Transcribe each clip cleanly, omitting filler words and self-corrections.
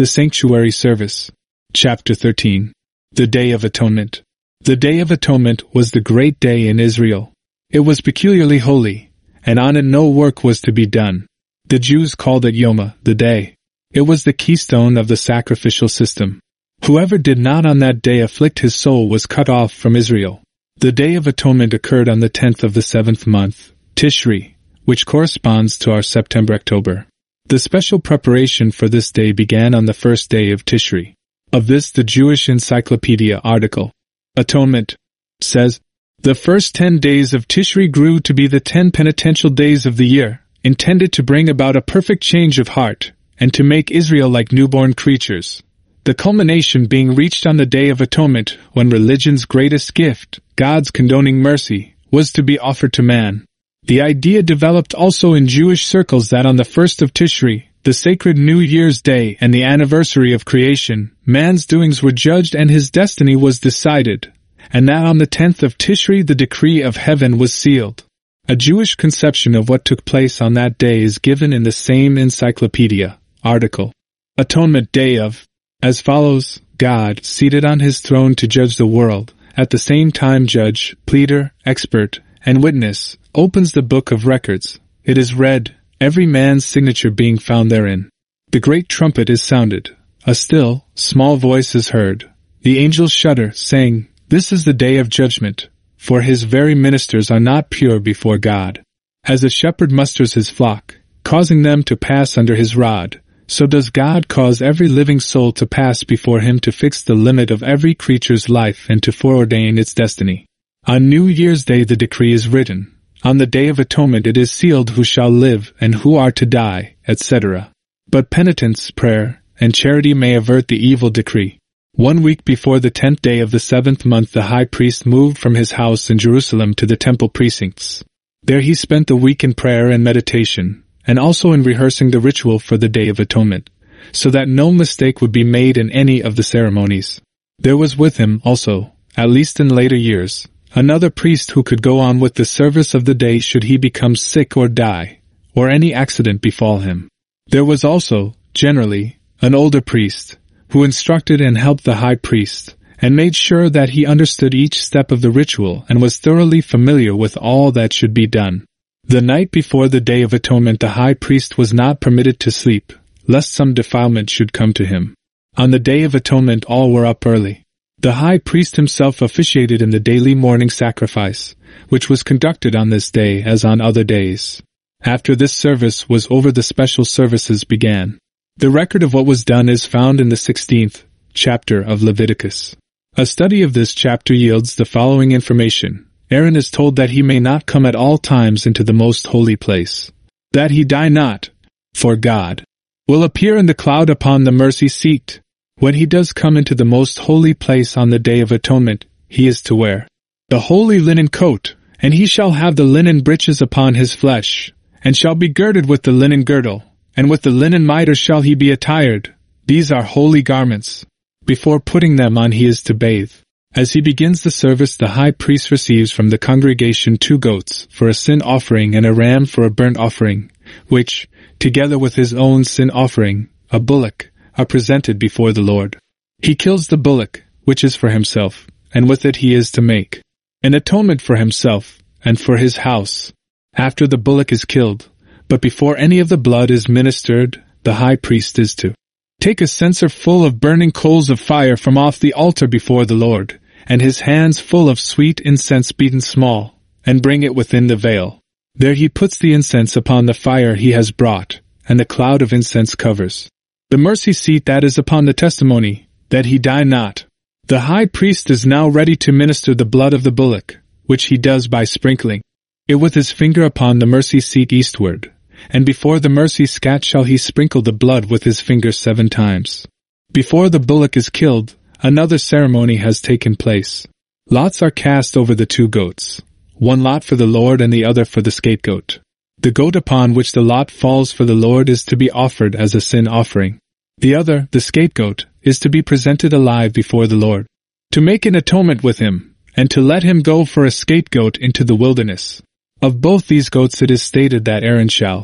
The Sanctuary Service. Chapter 13. The Day of Atonement. The Day of Atonement was the great day in Israel. It was peculiarly holy, and on it no work was to be done. The Jews called it Yoma, the day. It was the keystone of the sacrificial system. Whoever did not on that day afflict his soul was cut off from Israel. The Day of Atonement occurred on the 10th of the 7th month, Tishri, which corresponds to our September-October. The special preparation for this day began on the first day of Tishri. Of this the Jewish Encyclopedia article, Atonement, says, "The first 10 days of Tishri grew to be the 10 penitential days of the year, intended to bring about a perfect change of heart, and to make Israel like newborn creatures. The culmination being reached on the Day of Atonement, when religion's greatest gift, God's condoning mercy, was to be offered to man. The idea developed also in Jewish circles that on the 1st of Tishri, the sacred New Year's Day and the anniversary of creation, man's doings were judged and his destiny was decided, and that on the 10th of Tishri the decree of heaven was sealed." A Jewish conception of what took place on that day is given in the same encyclopedia article, Atonement Day of, as follows: God, seated on his throne to judge the world, at the same time judge, pleader, expert, and witness, opens the book of records. It is read, every man's signature being found therein. The great trumpet is sounded. A still, small voice is heard. The angels shudder, saying, "This is the day of judgment, for his very ministers are not pure before God. As a shepherd musters his flock, causing them to pass under his rod, so does God cause every living soul to pass before him to fix the limit of every creature's life and to foreordain its destiny. On New Year's Day the decree is written. On the Day of Atonement it is sealed who shall live and who are to die, etc. But penitence, prayer, and charity may avert the evil decree." 1 week before the 10th day of the 7th month the high priest moved from his house in Jerusalem to the temple precincts. There he spent the week in prayer and meditation, and also in rehearsing the ritual for the Day of Atonement, so that no mistake would be made in any of the ceremonies. There was with him also, at least in later years, another priest who could go on with the service of the day should he become sick or die, or any accident befall him. There was also, generally, an older priest, who instructed and helped the high priest, and made sure that he understood each step of the ritual and was thoroughly familiar with all that should be done. The night before the Day of Atonement the high priest was not permitted to sleep, lest some defilement should come to him. On the Day of Atonement all were up early. The high priest himself officiated in the daily morning sacrifice, which was conducted on this day as on other days. After this service was over the special services began. The record of what was done is found in the 16th chapter of Leviticus. A study of this chapter yields the following information. Aaron is told that he may not come at all times into the most holy place, that he die not, for God will appear in the cloud upon the mercy seat. When he does come into the most holy place on the Day of Atonement, he is to wear the holy linen coat, and he shall have the linen breeches upon his flesh, and shall be girded with the linen girdle, and with the linen mitre shall he be attired. These are holy garments. Before putting them on he is to bathe. As he begins the service the high priest receives from the congregation 2 goats for a sin offering and a ram for a burnt offering, which, together with his own sin offering, a bullock, are presented before the Lord. He kills the bullock, which is for himself, and with it he is to make an atonement for himself and for his house. After the bullock is killed, but before any of the blood is ministered, the high priest is to take a censer full of burning coals of fire from off the altar before the Lord, and his hands full of sweet incense beaten small, and bring it within the veil. There he puts the incense upon the fire he has brought, and the cloud of incense covers the mercy seat that is upon the testimony, that he die not. The high priest is now ready to minister the blood of the bullock, which he does by sprinkling it with his finger upon the mercy seat eastward, and before the mercy scat shall he sprinkle the blood with his finger 7 times. Before the bullock is killed, another ceremony has taken place. Lots are cast over the 2 goats, one lot for the Lord and the other for the scapegoat. The goat upon which the lot falls for the Lord is to be offered as a sin offering. The other, the scapegoat, is to be presented alive before the Lord, to make an atonement with him, and to let him go for a scapegoat into the wilderness. Of both these goats it is stated that Aaron shall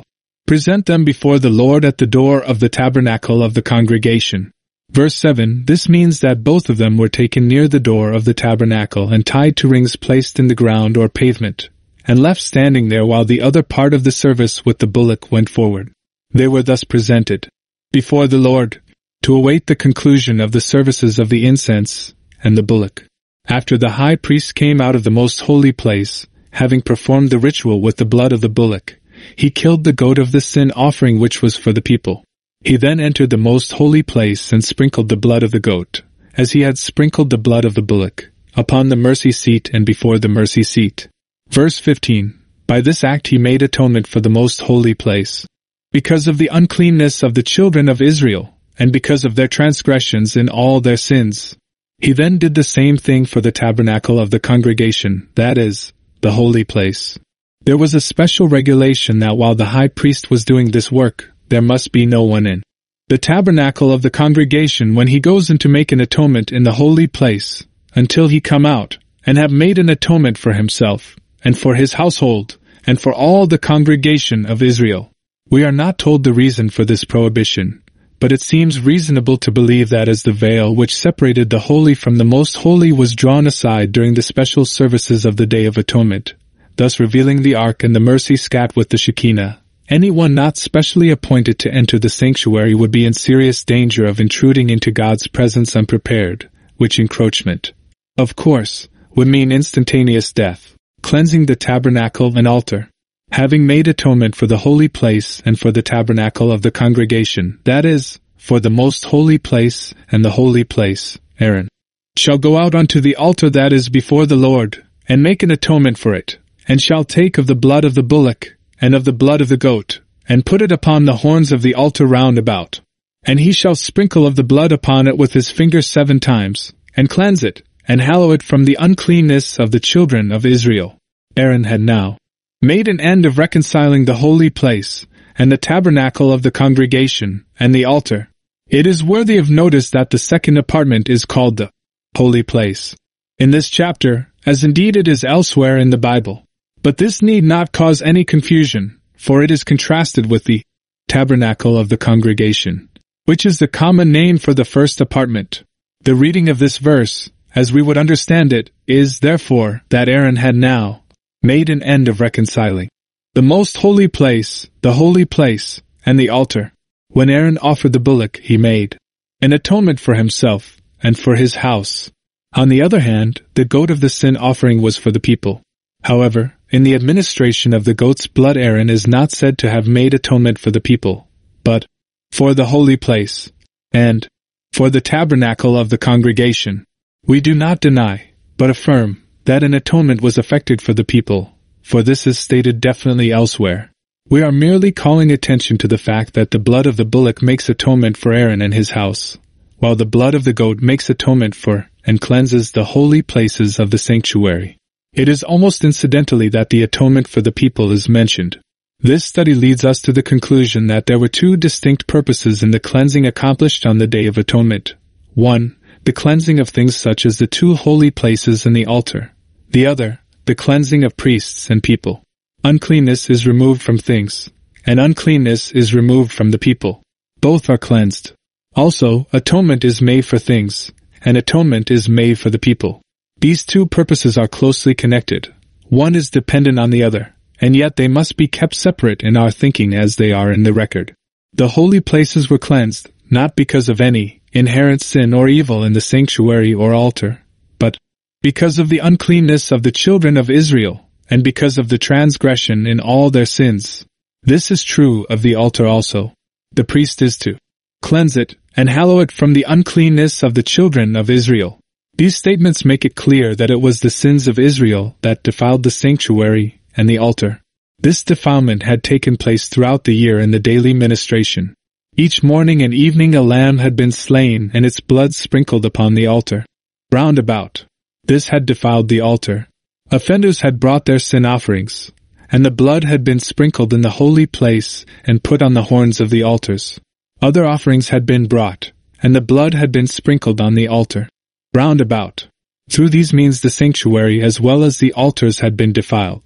Present them before the Lord at the door of the tabernacle of the congregation. Verse 7, this means that both of them were taken near the door of the tabernacle and tied to rings placed in the ground or pavement, and left standing there while the other part of the service with the bullock went forward. They were thus presented before the Lord to await the conclusion of the services of the incense and the bullock. After the high priest came out of the most holy place, having performed the ritual with the blood of the bullock, he killed the goat of the sin offering which was for the people. He then entered the most holy place and sprinkled the blood of the goat, as he had sprinkled the blood of the bullock, upon the mercy seat and before the mercy seat. Verse 15, by this act he made atonement for the most holy place, because of the uncleanness of the children of Israel, and because of their transgressions in all their sins. He then did the same thing for the tabernacle of the congregation, that is, the holy place. There was a special regulation that while the high priest was doing this work, there must be no one in the tabernacle of the congregation when he goes in to make an atonement in the holy place, until he come out, and have made an atonement for himself, and for his household, and for all the congregation of Israel. We are not told the reason for this prohibition, but it seems reasonable to believe that as the veil which separated the holy from the most holy was drawn aside during the special services of the Day of Atonement, thus revealing the ark and the mercy scat with the Shekinah, anyone not specially appointed to enter the sanctuary would be in serious danger of intruding into God's presence unprepared, which encroachment, of course, would mean instantaneous death. Cleansing the tabernacle and altar. Having made atonement for the holy place and for the tabernacle of the congregation, that is, for the most holy place and the holy place, Aaron shall go out unto the altar that is before the Lord, and make an atonement for it, and shall take of the blood of the bullock, and of the blood of the goat, and put it upon the horns of the altar round about. And he shall sprinkle of the blood upon it with his finger 7 times, and cleanse it, and hallow it from the uncleanness of the children of Israel. Aaron had now made an end of reconciling the holy place, and the tabernacle of the congregation, and the altar. It is worthy of notice that the second apartment is called the holy place in this chapter, as indeed it is elsewhere in the Bible. But this need not cause any confusion, for it is contrasted with the tabernacle of the congregation, which is the common name for the first apartment. The reading of this verse, as we would understand it, is, therefore, that Aaron had now made an end of reconciling the most holy place, the holy place, and the altar. When Aaron offered the bullock, he made an atonement for himself and for his house. On the other hand, the goat of the sin offering was for the people. However, in the administration of the goat's blood, Aaron is not said to have made atonement for the people, but for the holy place, and for the tabernacle of the congregation. We do not deny, but affirm, that an atonement was effected for the people, for this is stated definitely elsewhere. We are merely calling attention to the fact that the blood of the bullock makes atonement for Aaron and his house, while the blood of the goat makes atonement for and cleanses the holy places of the sanctuary. It is almost incidentally that the atonement for the people is mentioned. This study leads us to the conclusion that there were 2 distinct purposes in the cleansing accomplished on the Day of Atonement. 1. The cleansing of things such as the 2 holy places and the altar. The other, the cleansing of priests and people. Uncleanness is removed from things, and uncleanness is removed from the people. Both are cleansed. Also, atonement is made for things, and atonement is made for the people. These 2 purposes are closely connected. One is dependent on the other, and yet they must be kept separate in our thinking as they are in the record. The holy places were cleansed, not because of any inherent sin or evil in the sanctuary or altar, but because of the uncleanness of the children of Israel, and because of the transgression in all their sins. This is true of the altar also. The priest is to cleanse it and hallow it from the uncleanness of the children of Israel. These statements make it clear that it was the sins of Israel that defiled the sanctuary and the altar. This defilement had taken place throughout the year in the daily ministration. Each morning and evening a lamb had been slain and its blood sprinkled upon the altar. Round about, this had defiled the altar. Offenders had brought their sin offerings, and the blood had been sprinkled in the holy place and put on the horns of the altars. Other offerings had been brought, and the blood had been sprinkled on the altar. Round about, through these means the sanctuary as well as the altars had been defiled.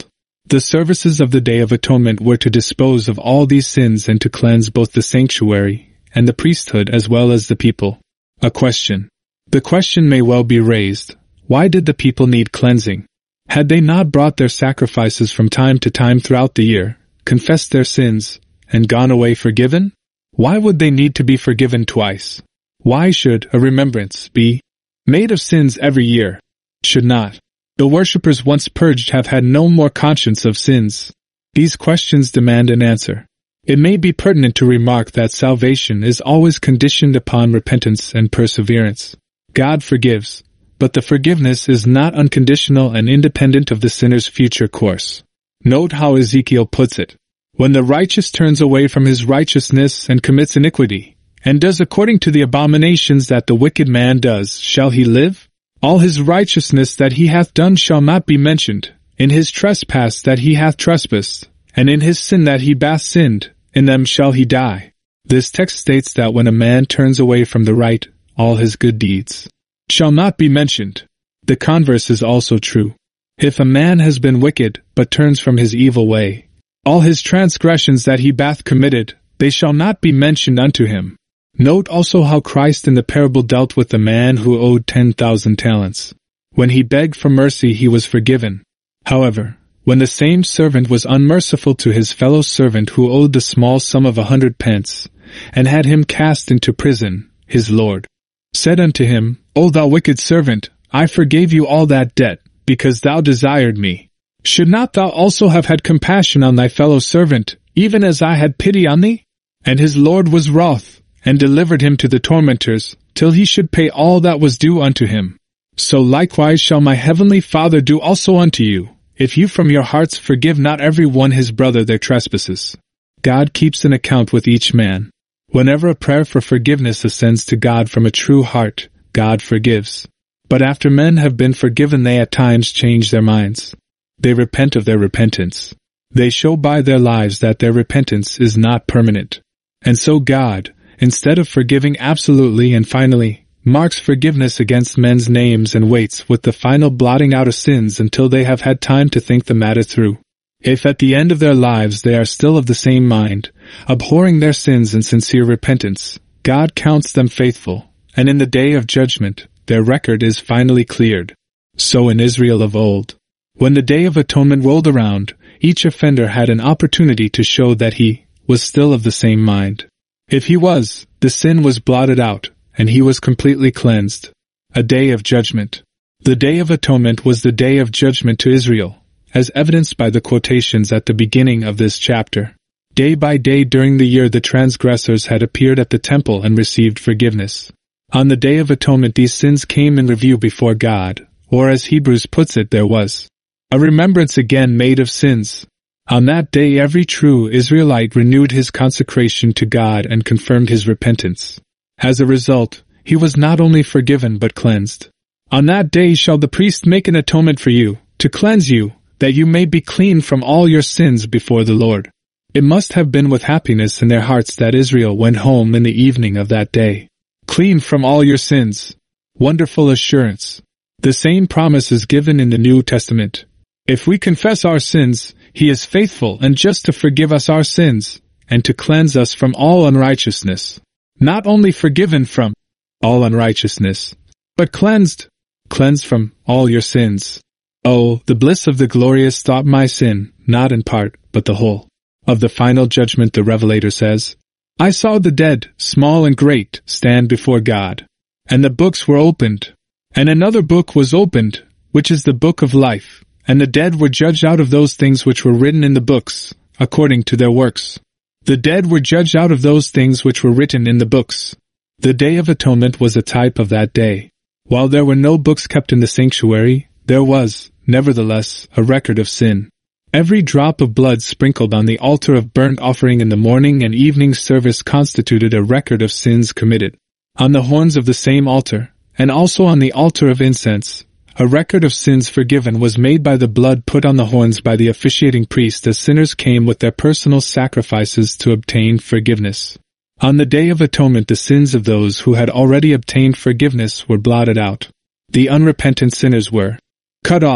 The services of the Day of Atonement were to dispose of all these sins and to cleanse both the sanctuary and the priesthood as well as the people. A question. The question may well be raised, why did the people need cleansing? Had they not brought their sacrifices from time to time throughout the year, confessed their sins, and gone away forgiven? Why would they need to be forgiven twice? Why should a remembrance be made of sins every year? Should not the worshippers once purged have had no more conscience of sins? These questions demand an answer. It may be pertinent to remark that salvation is always conditioned upon repentance and perseverance. God forgives, but the forgiveness is not unconditional and independent of the sinner's future course. Note how Ezekiel puts it. When the righteous turns away from his righteousness and commits iniquity, and does according to the abominations that the wicked man does, shall he live? All his righteousness that he hath done shall not be mentioned, in his trespass that he hath trespassed, and in his sin that he bath sinned, in them shall he die. This text states that when a man turns away from the right, all his good deeds shall not be mentioned. The converse is also true. If a man has been wicked, but turns from his evil way, all his transgressions that he bath committed, they shall not be mentioned unto him. Note also how Christ in the parable dealt with the man who owed 10,000 talents. When he begged for mercy, he was forgiven. However, when the same servant was unmerciful to his fellow servant who owed the small sum of 100 pence, and had him cast into prison, his Lord said unto him, O thou wicked servant, I forgave you all that debt, because thou desired me. Should not thou also have had compassion on thy fellow servant, even as I had pity on thee? And his Lord was wroth, and delivered him to the tormentors, till he should pay all that was due unto him. So likewise shall my heavenly Father do also unto you, if you from your hearts forgive not every one his brother their trespasses. God keeps an account with each man. Whenever a prayer for forgiveness ascends to God from a true heart, God forgives. But after men have been forgiven, they at times change their minds. They repent of their repentance. They show by their lives that their repentance is not permanent. And so God, instead of forgiving absolutely and finally, marks forgiveness against men's names and waits with the final blotting out of sins until they have had time to think the matter through. If at the end of their lives they are still of the same mind, abhorring their sins in sincere repentance, God counts them faithful, and in the day of judgment, their record is finally cleared. So in Israel of old, when the Day of Atonement rolled around, each offender had an opportunity to show that he was still of the same mind. If he was, the sin was blotted out, and he was completely cleansed. A day of judgment. The Day of Atonement was the day of judgment to Israel, as evidenced by the quotations at the beginning of this chapter. Day by day during the year the transgressors had appeared at the temple and received forgiveness. On the Day of Atonement these sins came in review before God, or as Hebrews puts it, there was a remembrance again made of sins. On that day every true Israelite renewed his consecration to God and confirmed his repentance. As a result, he was not only forgiven but cleansed. On that day shall the priest make an atonement for you, to cleanse you, that you may be clean from all your sins before the Lord. It must have been with happiness in their hearts that Israel went home in the evening of that day, clean from all your sins. Wonderful assurance. The same promise is given in the New Testament. If we confess our sins, He is faithful and just to forgive us our sins, and to cleanse us from all unrighteousness. Not only forgiven from all unrighteousness, but cleansed from all your sins. Oh, the bliss of the glorious thought, my sin, not in part, but the whole. Of the final judgment the Revelator says, I saw the dead, small and great, stand before God. And the books were opened. And another book was opened, which is the book of life. And the dead were judged out of those things which were written in the books, according to their works. The dead were judged out of those things which were written in the books. The Day of Atonement was a type of that day. While there were no books kept in the sanctuary, there was, nevertheless, a record of sin. Every drop of blood sprinkled on the altar of burnt offering in the morning and evening service constituted a record of sins committed. On the horns of the same altar, and also on the altar of incense, a record of sins forgiven was made by the blood put on the horns by the officiating priest as sinners came with their personal sacrifices to obtain forgiveness. On the Day of Atonement the sins of those who had already obtained forgiveness were blotted out. The unrepentant sinners were cut off,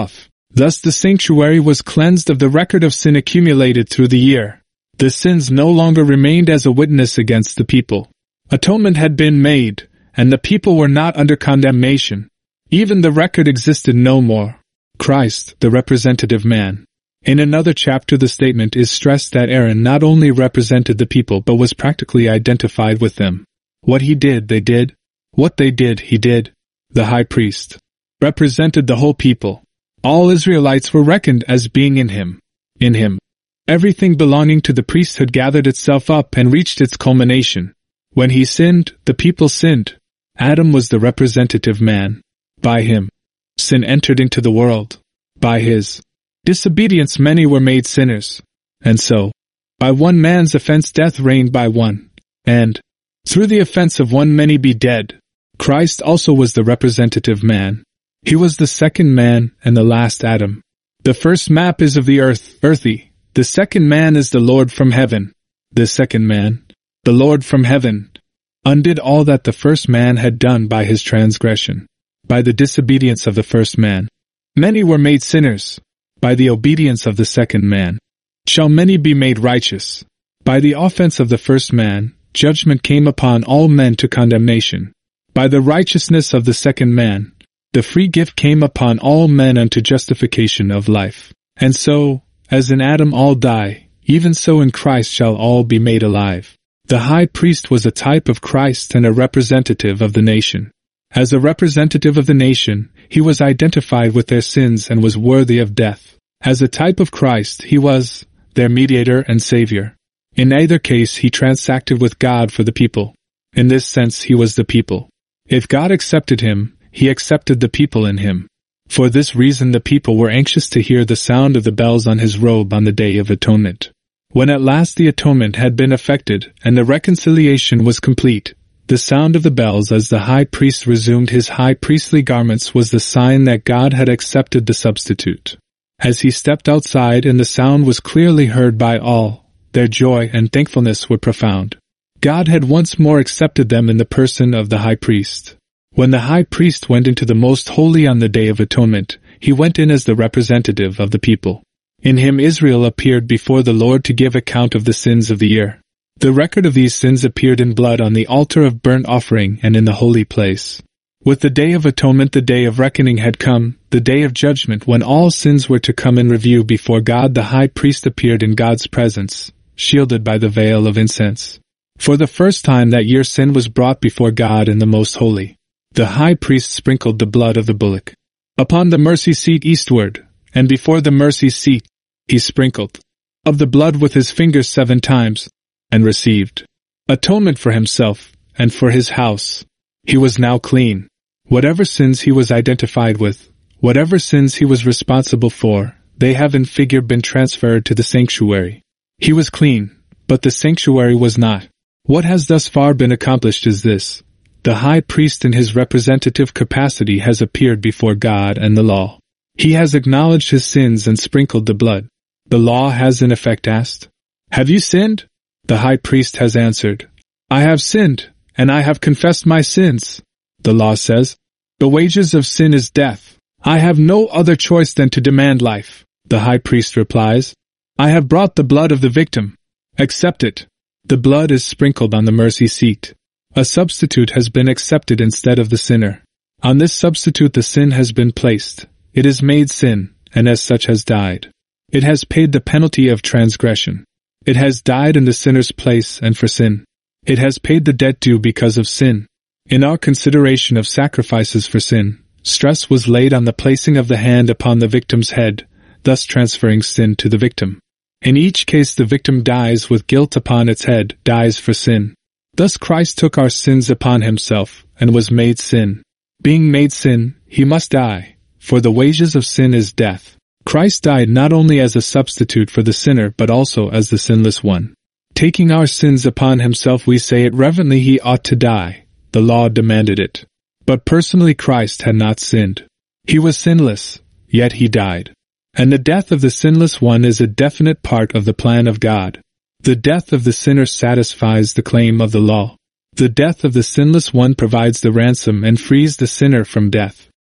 Thus the sanctuary was cleansed of the record of sin accumulated through the year. The sins no longer remained as a witness against the people. Atonement had been made, and the people were not under condemnation. Even the record existed no more. Christ, the representative man. In another chapter the statement is stressed that Aaron not only represented the people but was practically identified with them. What he did, they did. What they did, he did. The high priest represented the whole people. All Israelites were reckoned as being in him. In him, everything belonging to the priesthood gathered itself up and reached its culmination. When he sinned, the people sinned. Adam was the representative man. By him, sin entered into the world. By his disobedience many were made sinners. And so, by one man's offense death reigned by one. And, through the offense of one many be dead. Christ also was the representative man. He was the second man and the last Adam. The first map is of the earth, earthy. The second man is the Lord from heaven. The second man, the Lord from heaven, undid all that the first man had done by his transgression. By the disobedience of the first man, many were made sinners. By the obedience of the second man, shall many be made righteous. By the offense of the first man, judgment came upon all men to condemnation. By the righteousness of the second man, the free gift came upon all men unto justification of life. And so, as in Adam all die, even so in Christ shall all be made alive. The high priest was a type of Christ and a representative of the nation. As a representative of the nation, he was identified with their sins and was worthy of death. As a type of Christ, he was their mediator and savior. In either case, he transacted with God for the people. In this sense, he was the people. If God accepted him, he accepted the people in him. For this reason the people were anxious to hear the sound of the bells on his robe on the Day of Atonement. When at last the atonement had been effected and the reconciliation was complete, the sound of the bells as the high priest resumed his high priestly garments was the sign that God had accepted the substitute. As he stepped outside and the sound was clearly heard by all, their joy and thankfulness were profound. God had once more accepted them in the person of the high priest. When the high priest went into the most holy on the Day of Atonement, he went in as the representative of the people. In him Israel appeared before the Lord to give account of the sins of the year. The record of these sins appeared in blood on the altar of burnt offering and in the holy place. With the Day of Atonement the day of reckoning had come, the day of judgment when all sins were to come in review before God. The high priest appeared in God's presence, shielded by the veil of incense. For the first time that year sin was brought before God in the most holy. The high priest sprinkled the blood of the bullock upon the mercy seat eastward, and before the mercy seat he sprinkled of the blood with his fingers 7 times, and received atonement for himself and for his house. He was now clean. Whatever sins he was identified with, whatever sins he was responsible for, they have in figure been transferred to the sanctuary. He was clean, but the sanctuary was not. What has thus far been accomplished is this: the high priest in his representative capacity has appeared before God and the law. He has acknowledged his sins and sprinkled the blood. The law has in effect asked, "Have you sinned?" The high priest has answered, "I have sinned, and I have confessed my sins." The law says, "The wages of sin is death. I have no other choice than to demand life." The high priest replies, "I have brought the blood of the victim. Accept it." The blood is sprinkled on the mercy seat. A substitute has been accepted instead of the sinner. On this substitute the sin has been placed. It is made sin, and as such has died. It has paid the penalty of transgression. It has died in the sinner's place and for sin. It has paid the debt due because of sin. In our consideration of sacrifices for sin, stress was laid on the placing of the hand upon the victim's head, thus transferring sin to the victim. In each case the victim dies with guilt upon its head, dies for sin. Thus Christ took our sins upon himself, and was made sin. Being made sin, he must die, for the wages of sin is death. Christ died not only as a substitute for the sinner but also as the sinless one. Taking our sins upon himself we say it reverently he ought to die. The law demanded it. But personally Christ had not sinned. He was sinless, yet he died. And the death of the sinless one is a definite part of the plan of God. The death of the sinner satisfies the claim of the law. The death of the sinless one provides the ransom and frees the sinner from death.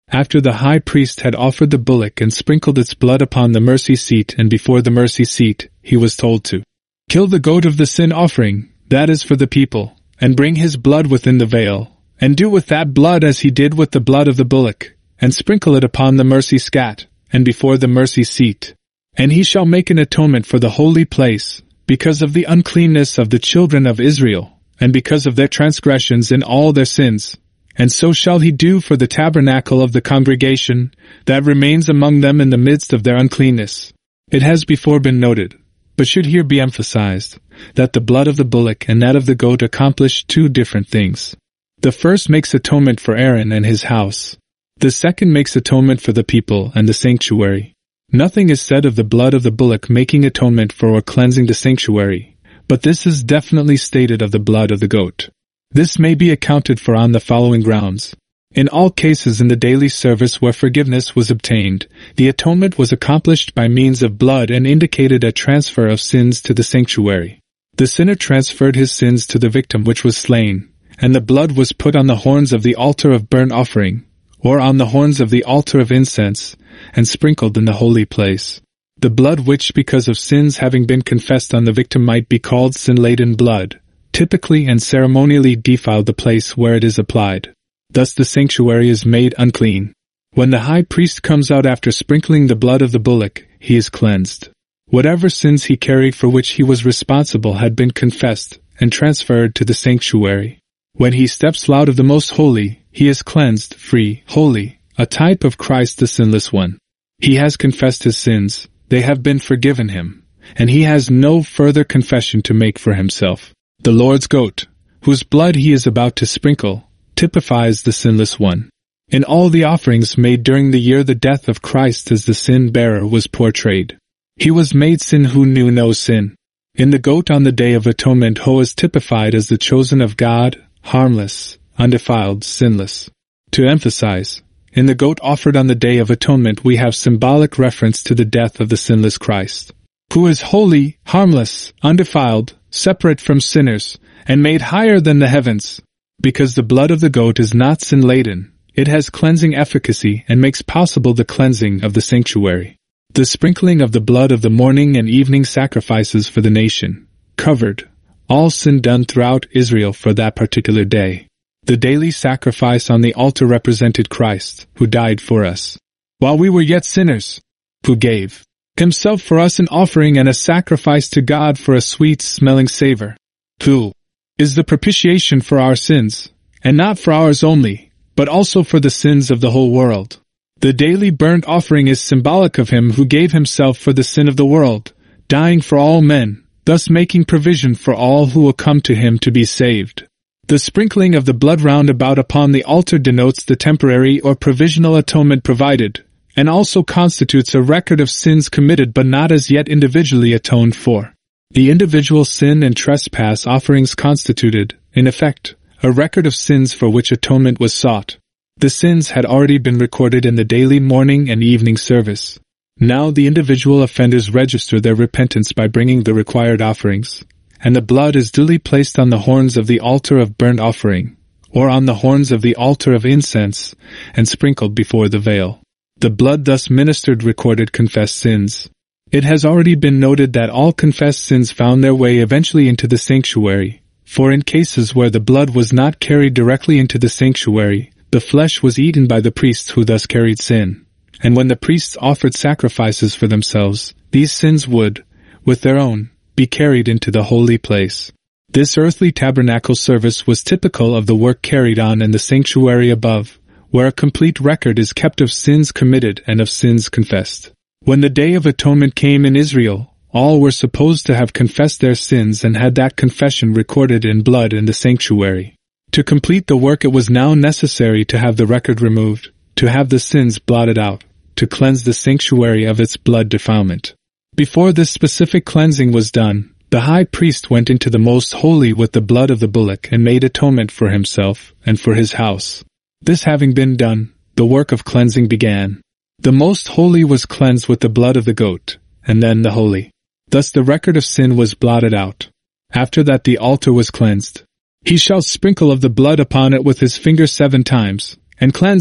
After the high priest had offered the bullock and sprinkled its blood upon the mercy seat and before the mercy seat, he was told to kill the goat of the sin offering, that is for the people, and bring his blood within the veil, and do with that blood as he did with the blood of the bullock, and sprinkle it upon the mercy scat, and before the mercy seat. And he shall make an atonement for the holy place, because of the uncleanness of the children of Israel, and because of their transgressions in all their sins. And so shall he do for the tabernacle of the congregation, that remains among them in the midst of their uncleanness. It has before been noted, but should here be emphasized, that the blood of the bullock and that of the goat accomplish two different things. The first makes atonement for Aaron and his house. The second makes atonement for the people and the sanctuary. Nothing is said of the blood of the bullock making atonement for or cleansing the sanctuary, but this is definitely stated of the blood of the goat. This may be accounted for on the following grounds. In all cases in the daily service where forgiveness was obtained, the atonement was accomplished by means of blood and indicated a transfer of sins to the sanctuary. The sinner transferred his sins to the victim which was slain, and the blood was put on the horns of the altar of burnt offering, or on the horns of the altar of incense, and sprinkled in the holy place. The blood which, because of sins having been confessed on the victim, might be called sin-laden blood, typically and ceremonially defiled the place where it is applied. Thus the sanctuary is made unclean. When the high priest comes out after sprinkling the blood of the bullock, he is cleansed. Whatever sins he carried for which he was responsible had been confessed and transferred to the sanctuary. When he steps out of the most holy, he is cleansed, free, holy, a type of Christ the sinless one. He has confessed his sins, they have been forgiven him, and he has no further confession to make for himself. The Lord's goat, whose blood he is about to sprinkle, typifies the sinless one. In all the offerings made during the year, the death of Christ as the sin-bearer was portrayed. He was made sin who knew no sin. In the goat on the Day of Atonement, Ho is typified as the chosen of God, harmless, undefiled, sinless. To emphasize, in the goat offered on the Day of Atonement we have symbolic reference to the death of the sinless Christ, who is holy, harmless, undefiled, separate from sinners, and made higher than the heavens. Because the blood of the goat is not sin-laden, it has cleansing efficacy and makes possible the cleansing of the sanctuary. The sprinkling of the blood of the morning and evening sacrifices for the nation covered all sin done throughout Israel for that particular day. The daily sacrifice on the altar represented Christ, who died for us, while we were yet sinners, who gave himself for us an offering and a sacrifice to God for a sweet-smelling savor, who is the propitiation for our sins, and not for ours only, but also for the sins of the whole world. The daily burnt offering is symbolic of him who gave himself for the sin of the world, dying for all men, thus making provision for all who will come to him to be saved. The sprinkling of the blood round about upon the altar denotes the temporary or provisional atonement provided, and also constitutes a record of sins committed but not as yet individually atoned for. The individual sin and trespass offerings constituted, in effect, a record of sins for which atonement was sought. The sins had already been recorded in the daily morning and evening service. Now the individual offenders register their repentance by bringing the required offerings, and the blood is duly placed on the horns of the altar of burnt offering, or on the horns of the altar of incense, and sprinkled before the veil. The blood thus ministered recorded confessed sins. It has already been noted that all confessed sins found their way eventually into the sanctuary, for in cases where the blood was not carried directly into the sanctuary, the flesh was eaten by the priests who thus carried sin. And when the priests offered sacrifices for themselves, these sins would, with their own, be carried into the holy place. This earthly tabernacle service was typical of the work carried on in the sanctuary above, where a complete record is kept of sins committed and of sins confessed. When the Day of Atonement came in Israel, all were supposed to have confessed their sins and had that confession recorded in blood in the sanctuary. To complete the work it was now necessary to have the record removed, to have the sins blotted out, to cleanse the sanctuary of its blood defilement. Before this specific cleansing was done, the high priest went into the most holy with the blood of the bullock and made atonement for himself and for his house. This having been done, the work of cleansing began. The most holy was cleansed with the blood of the goat, and then the holy. Thus the record of sin was blotted out. After that the altar was cleansed. He shall sprinkle of the blood upon it with his finger 7 times, and cleanse it,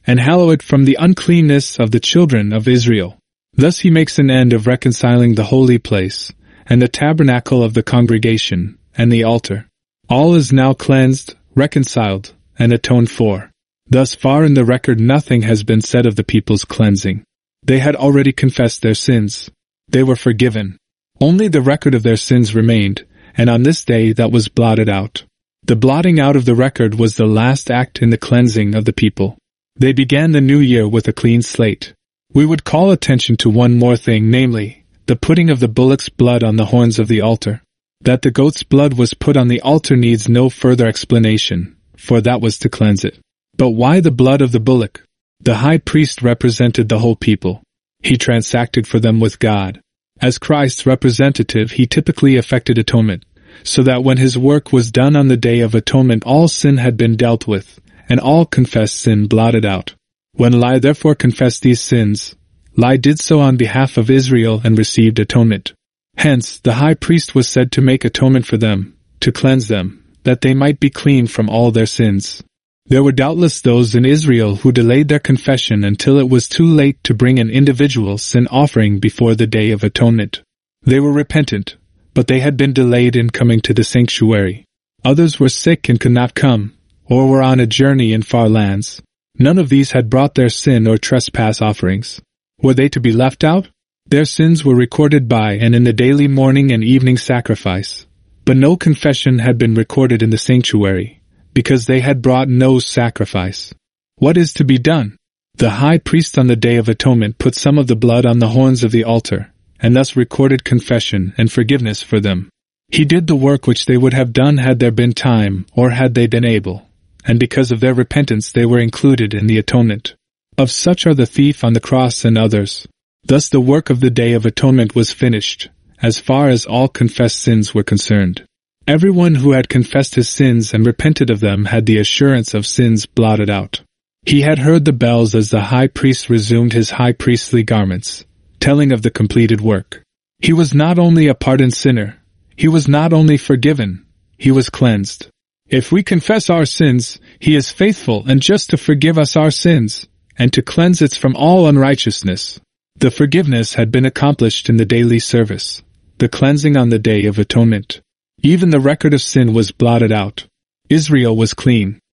and hallow it from the uncleanness of the children of Israel. Thus he makes an end of reconciling the holy place, and the tabernacle of the congregation, and the altar. All is now cleansed, reconciled, and atoned for. Thus far in the record nothing has been said of the people's cleansing. They had already confessed their sins. They were forgiven. Only the record of their sins remained, and on this day that was blotted out. The blotting out of the record was the last act in the cleansing of the people. They began the new year with a clean slate. We would call attention to one more thing, namely, the putting of the bullock's blood on the horns of the altar. That the goat's blood was put on the altar needs no further explanation, for that was to cleanse it. But why the blood of the bullock? The high priest represented the whole people. He transacted for them with God. As Christ's representative, he typically effected atonement, so that when his work was done on the Day of Atonement all sin had been dealt with, and all confessed sin blotted out. When Eli therefore confessed these sins, Eli did so on behalf of Israel and received atonement. Hence, the high priest was said to make atonement for them, to cleanse them, that they might be clean from all their sins. There were doubtless those in Israel who delayed their confession until it was too late to bring an individual sin offering before the Day of Atonement. They were repentant, but they had been delayed in coming to the sanctuary. Others were sick and could not come, or were on a journey in far lands. None of these had brought their sin or trespass offerings. Were they to be left out? Their sins were recorded by and in the daily morning and evening sacrifice, but no confession had been recorded in the sanctuary, because they had brought no sacrifice. What is to be done? The high priest on the Day of Atonement put some of the blood on the horns of the altar, and thus recorded confession and forgiveness for them. He did the work which they would have done had there been time, or had they been able, and because of their repentance they were included in the atonement. Of such are the thief on the cross and others. Thus the work of the Day of Atonement was finished, as far as all confessed sins were concerned. Everyone who had confessed his sins and repented of them had the assurance of sins blotted out. He had heard the bells as the high priest resumed his high priestly garments, telling of the completed work. He was not only a pardoned sinner, he was not only forgiven, he was cleansed. If we confess our sins, he is faithful and just to forgive us our sins, and to cleanse us from all unrighteousness. The forgiveness had been accomplished in the daily service, the cleansing on the Day of Atonement. Even the record of sin was blotted out. Israel was clean.